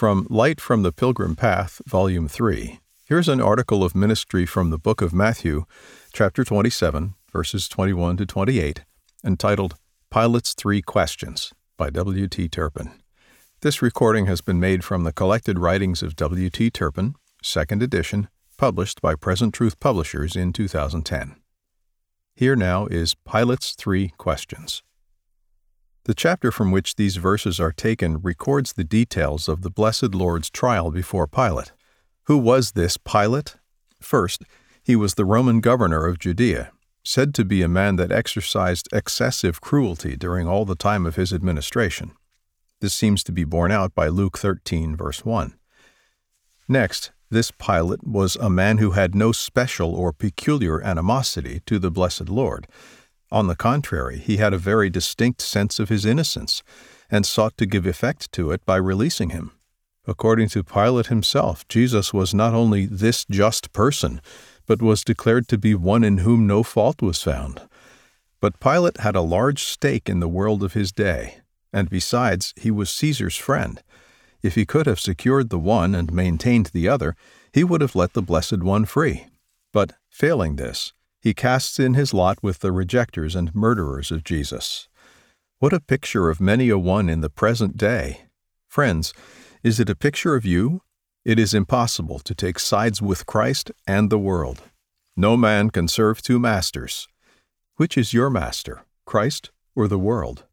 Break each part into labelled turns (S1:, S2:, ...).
S1: From Light from the Pilgrim Path, Volume 3, here's an article of ministry from the book of Matthew, chapter 27, verses 21 to 28, entitled Pilate's Three Questions, by W. T. Turpin. This recording has been made from the collected writings of W. T. Turpin, 2nd edition, published by Present Truth Publishers in 2010. Here now is Pilate's Three Questions. The chapter from which these verses are taken records the details of the Blessed Lord's trial before Pilate. Who was this Pilate? First, he was the Roman governor of Judea, said to be a man that exercised excessive cruelty during all the time of his administration. This seems to be borne out by Luke 13, verse 1. Next, this Pilate was a man who had no special or peculiar animosity to the Blessed Lord. On the contrary, he had a very distinct sense of his innocence, and sought to give effect to it by releasing him. According to Pilate himself, Jesus was not only this just person, but was declared to be one in whom no fault was found. But Pilate had a large stake in the world of his day, and besides, he was Caesar's friend. If he could have secured the one and maintained the other, he would have let the Blessed One free. But, failing this, he casts in his lot with the rejectors and murderers of Jesus. What a picture of many a one in the present day! Friends, is it a picture of you? It is impossible to take sides with Christ and the world. No man can serve two masters. Which is your master, Christ or the world?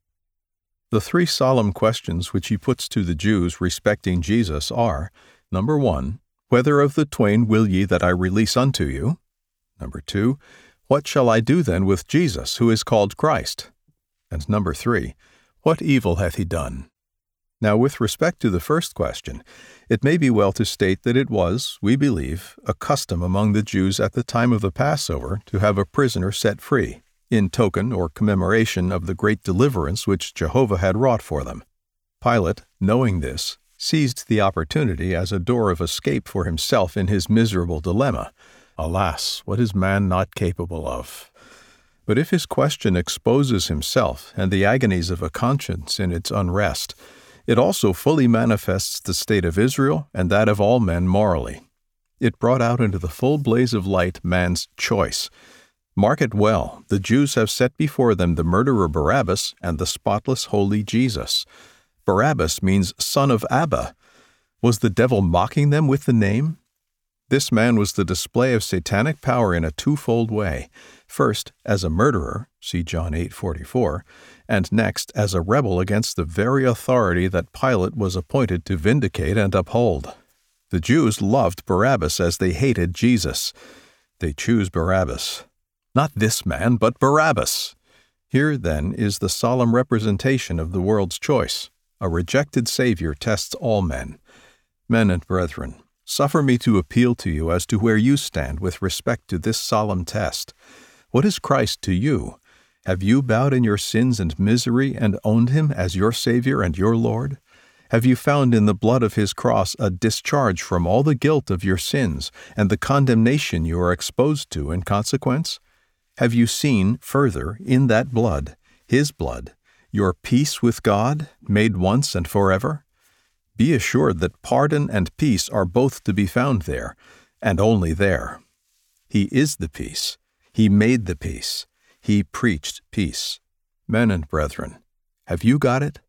S1: The three solemn questions which he puts to the Jews respecting Jesus are, number 1, whether of the twain will ye that I release unto you? Number 2, what shall I do then with Jesus, who is called Christ? And number 3, what evil hath he done? Now, with respect to the first question, it may be well to state that it was, we believe, a custom among the Jews at the time of the Passover to have a prisoner set free, in token or commemoration of the great deliverance which Jehovah had wrought for them. Pilate, knowing this, seized the opportunity as a door of escape for himself in his miserable dilemma. Alas, what is man not capable of? But if his question exposes himself and the agonies of a conscience in its unrest, it also fully manifests the state of Israel and that of all men morally. It brought out into the full blaze of light man's choice. Mark it well, the Jews have set before them the murderer Barabbas and the spotless holy Jesus. Barabbas means son of Abba. Was the devil mocking them with the name? This man was the display of satanic power in a twofold way. First, as a murderer, see John 8:44, and next, as a rebel against the very authority that Pilate was appointed to vindicate and uphold. The Jews loved Barabbas as they hated Jesus. They choose Barabbas. Not this man, but Barabbas. Here, then, is the solemn representation of the world's choice. A rejected Savior tests all men. Men and brethren, suffer me to appeal to you as to where you stand with respect to this solemn test. What is Christ to you? Have you bowed in your sins and misery and owned him as your Savior and your Lord? Have you found in the blood of his cross a discharge from all the guilt of your sins and the condemnation you are exposed to in consequence? Have you seen, further, in that blood, his blood, your peace with God, made once and forever? Be assured that pardon and peace are both to be found there, and only there. He is the peace. He made the peace. He preached peace. Men and brethren, have you got it?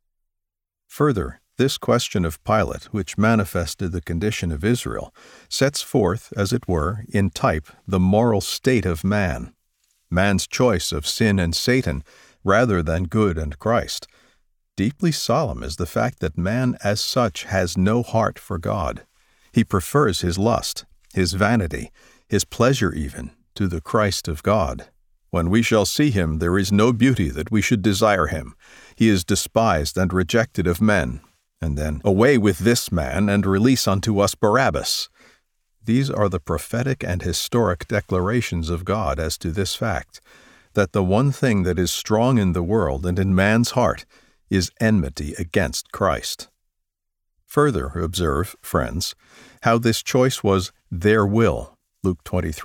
S1: Further, this question of Pilate, which manifested the condition of Israel, sets forth, as it were, in type, the moral state of man. Man's choice of sin and Satan, rather than good and Christ. Deeply solemn is the fact that man as such has no heart for God. He prefers his lust, his vanity, his pleasure even, to the Christ of God. When we shall see him, there is no beauty that we should desire him. He is despised and rejected of men. And then, away with this man, and release unto us Barabbas. These are the prophetic and historic declarations of God as to this fact, that the one thing that is strong in the world and in man's heart is enmity against Christ. Further, observe, friends, how this choice was their will, Luke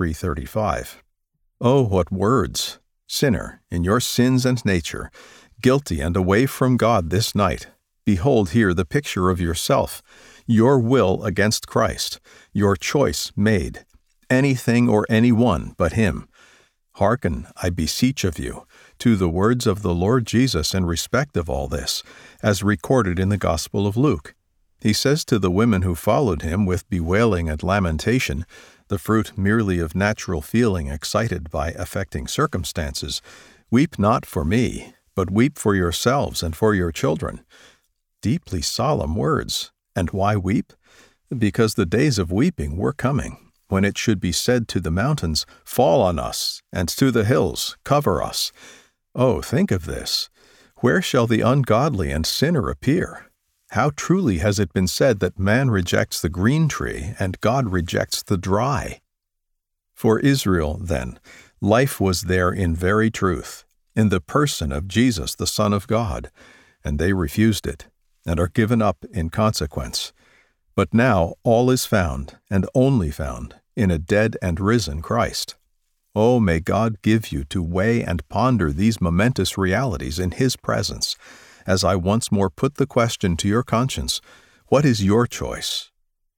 S1: 23:35. Oh, what words! Sinner, in your sins and nature, guilty and away from God this night, behold here the picture of yourself. your will against Christ, your choice made, anything or anyone but Him. Hearken, I beseech of you, to the words of the Lord Jesus in respect of all this, as recorded in the Gospel of Luke. He says to the women who followed Him with bewailing and lamentation, the fruit merely of natural feeling excited by affecting circumstances, "Weep not for me, but weep for yourselves and for your children." Deeply solemn words. And why weep? Because the days of weeping were coming, when it should be said to the mountains, "Fall on us," and to the hills, "Cover us." Oh, think of this. Where shall the ungodly and sinner appear? How truly has it been said that man rejects the green tree and God rejects the dry? For Israel, then, life was there in very truth, in the person of Jesus, the Son of God, and they refused it, and are given up in consequence. But now all is found, and only found, in a dead and risen Christ. Oh, may God give you to weigh and ponder these momentous realities in His presence, as I once more put the question to your conscience, what is your choice?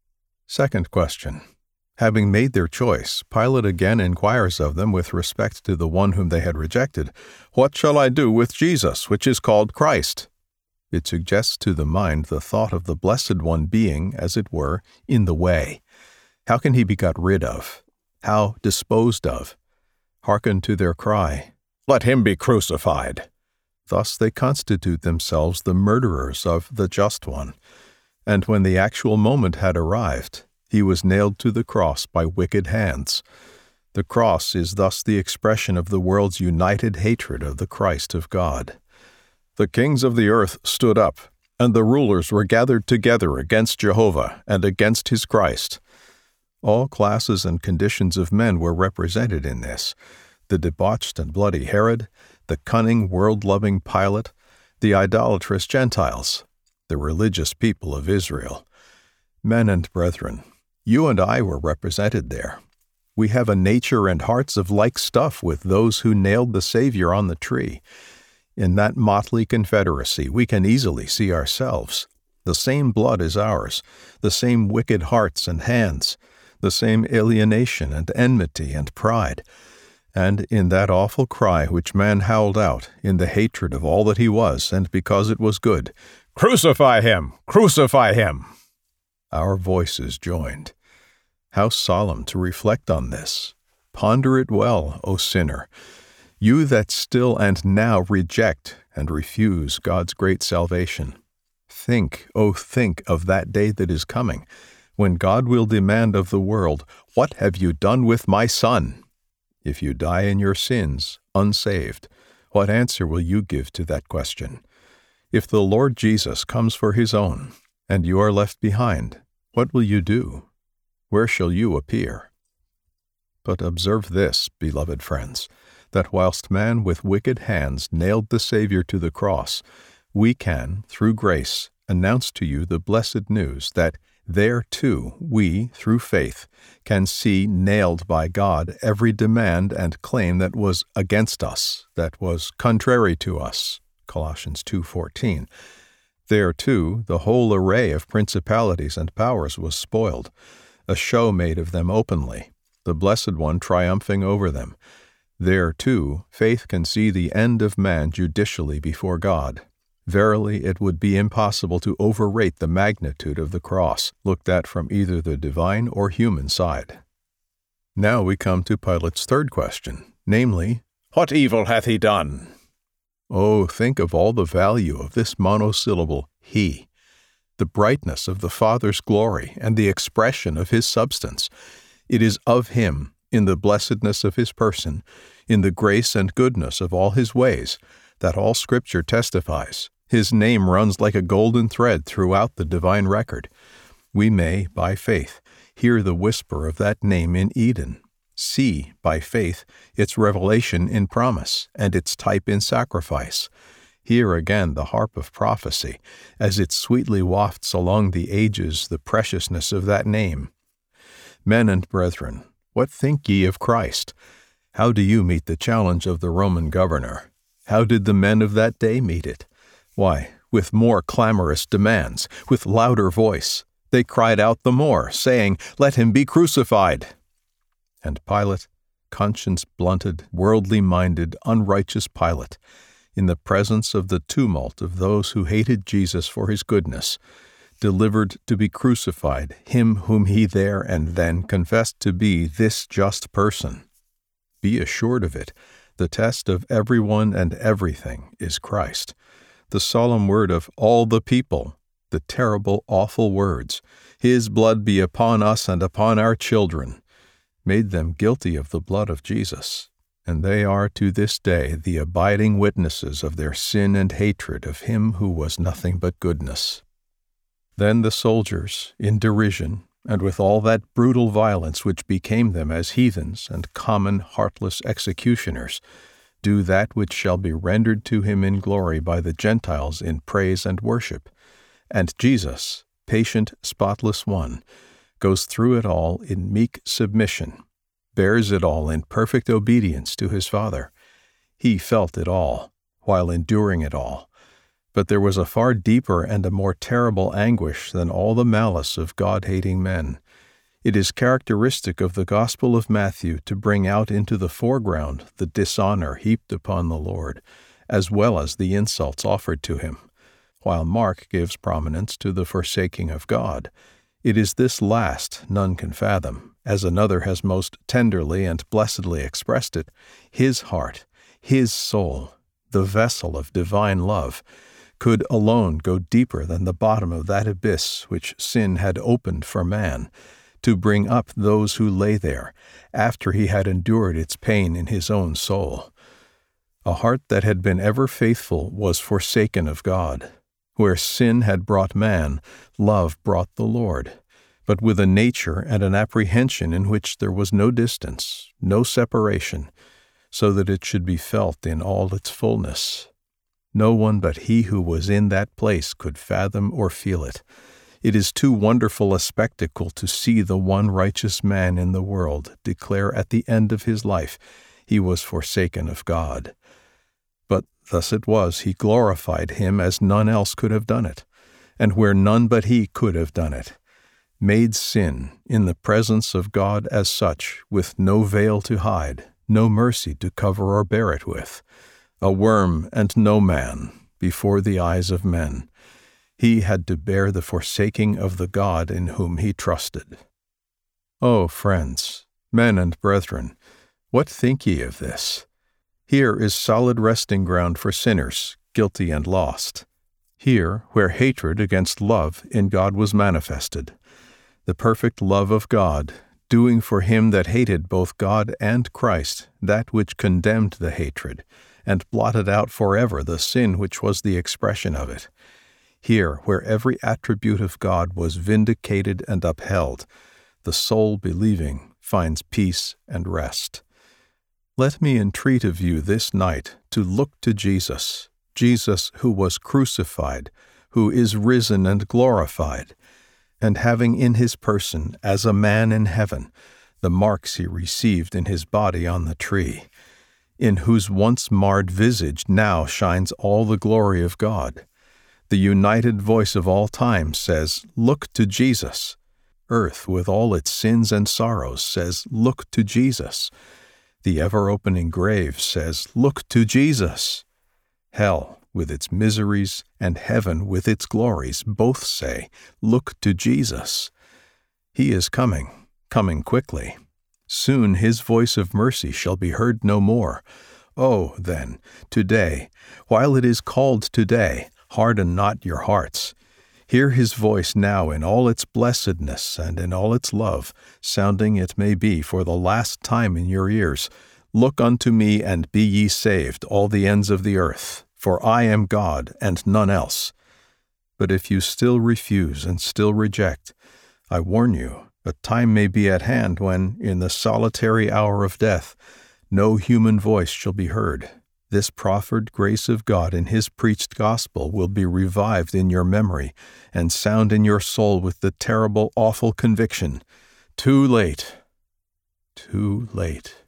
S1: Second question. Having made their choice, Pilate again inquires of them with respect to the one whom they had rejected, "What shall I do with Jesus, which is called Christ?" It suggests to the mind the thought of the Blessed One being, as it were, in the way. How can He be got rid of? How disposed of? Hearken to their cry, "Let Him be crucified." Thus they constitute themselves the murderers of the Just One. And when the actual moment had arrived, He was nailed to the cross by wicked hands. The cross is thus the expression of the world's united hatred of the Christ of God. The kings of the earth stood up, and the rulers were gathered together against Jehovah and against His Christ. All classes and conditions of men were represented in this: the debauched and bloody Herod, the cunning, world-loving Pilate, the idolatrous Gentiles, the religious people of Israel. Men and brethren, you and I were represented there. We have a nature and hearts of like stuff with those who nailed the Savior on the tree. In that motley confederacy we can easily see ourselves. The same blood is ours, the same wicked hearts and hands, the same alienation and enmity and pride. And in that awful cry which man howled out, in the hatred of all that He was, and because it was good, "Crucify Him! Crucify Him!" our voices joined. How solemn to reflect on this! Ponder it well, O sinner, you that still and now reject and refuse God's great salvation. Think, oh think of that day that is coming, when God will demand of the world, "What have you done with my Son?" If you die in your sins, unsaved, what answer will you give to that question? If the Lord Jesus comes for His own, and you are left behind, what will you do? Where shall you appear? But observe this, beloved friends, that whilst man with wicked hands nailed the Savior to the cross, we can, through grace, announce to you the blessed news that there, too, we, through faith, can see nailed by God every demand and claim that was against us, that was contrary to us. Colossians 2:14. There, too, the whole array of principalities and powers was spoiled, a show made of them openly, the Blessed One triumphing over them. There, too, faith can see the end of man judicially before God. Verily, it would be impossible to overrate the magnitude of the cross, looked at from either the divine or human side. Now we come to Pilate's third question, namely, "What evil hath He done?" Oh, think of all the value of this monosyllable, He, the brightness of the Father's glory and the expression of His substance. It is of Him, in the blessedness of His person, in the grace and goodness of all His ways, that all Scripture testifies. His name runs like a golden thread throughout the divine record. We may, by faith, hear the whisper of that name in Eden, see, by faith, its revelation in promise, and its type in sacrifice. Hear again the harp of prophecy, as it sweetly wafts along the ages the preciousness of that name. Men and brethren, what think ye of Christ? How do you meet the challenge of the Roman governor? How did the men of that day meet it? Why, with more clamorous demands, with louder voice, They cried out the more, saying, "Let him be crucified." And Pilate, conscience-blunted, worldly-minded, unrighteous Pilate, in the presence of the tumult of those who hated Jesus for his goodness, delivered to be crucified him whom he there and then confessed to be this just person. Be assured of it, the test of everyone and everything is Christ. The solemn word of all the people, the terrible, awful words, "His blood be upon us and upon our children," made them guilty of the blood of Jesus, and they are to this day the abiding witnesses of their sin and hatred of him who was nothing but goodness. Then the soldiers, in derision, and with all that brutal violence which became them as heathens and common heartless executioners, do that which shall be rendered to him in glory by the Gentiles in praise and worship. And Jesus, patient, spotless one, goes through it all in meek submission, bears it all in perfect obedience to his Father. He felt it all, while enduring it all. But there was a far deeper and a more terrible anguish than all the malice of God-hating men. It is characteristic of the Gospel of Matthew to bring out into the foreground the dishonor heaped upon the Lord, as well as the insults offered to him, while Mark gives prominence to the forsaking of God. It is this last none can fathom, as another has most tenderly and blessedly expressed it. His heart, his soul, the vessel of divine love, could alone go deeper than the bottom of that abyss which sin had opened for man, to bring up those who lay there, after he had endured its pain in his own soul. A heart that had been ever faithful was forsaken of God. Where sin had brought man, love brought the Lord, but with a nature and an apprehension in which there was no distance, no separation, so that it should be felt in all its fullness. No one but he who was in that place could fathom or feel it. It is too wonderful a spectacle to see the one righteous man in the world declare at the end of his life he was forsaken of God. But thus it was he glorified him as none else could have done it, and where none but he could have done it, made sin in the presence of God as such, with no veil to hide, no mercy to cover or bear it with, a worm and no man before the eyes of men. He had to bear the forsaking of the God in whom he trusted. O friends, men and brethren, what think ye of this? Here is solid resting ground for sinners, guilty and lost. Here, where hatred against love in God was manifested, the perfect love of God, doing for him that hated both God and Christ that which condemned the hatred, and blotted out forever the sin which was the expression of it. Here, where every attribute of God was vindicated and upheld, the soul believing finds peace and rest. Let me entreat of you this night to look to Jesus, Jesus who was crucified, who is risen and glorified, and having in his person, as a man in heaven, the marks he received in his body on the tree, in whose once marred visage now shines all the glory of God. The united voice of all time says, "Look to Jesus." Earth, with all its sins and sorrows, says, "Look to Jesus." The ever-opening grave says, "Look to Jesus." Hell, with its miseries, and heaven with its glories, both say, "Look to Jesus." He is coming, coming quickly. Soon his voice of mercy shall be heard no more. Oh, then, today, while it is called today, harden not your hearts. Hear his voice now in all its blessedness and in all its love, sounding, it may be, for the last time in your ears. "Look unto me, and be ye saved, all the ends of the earth, for I am God, and none else." But if you still refuse and still reject, I warn you, a time may be at hand when, in the solitary hour of death, no human voice shall be heard. This proffered grace of God in his preached gospel will be revived in your memory and sound in your soul with the terrible, awful conviction, "Too late, too late."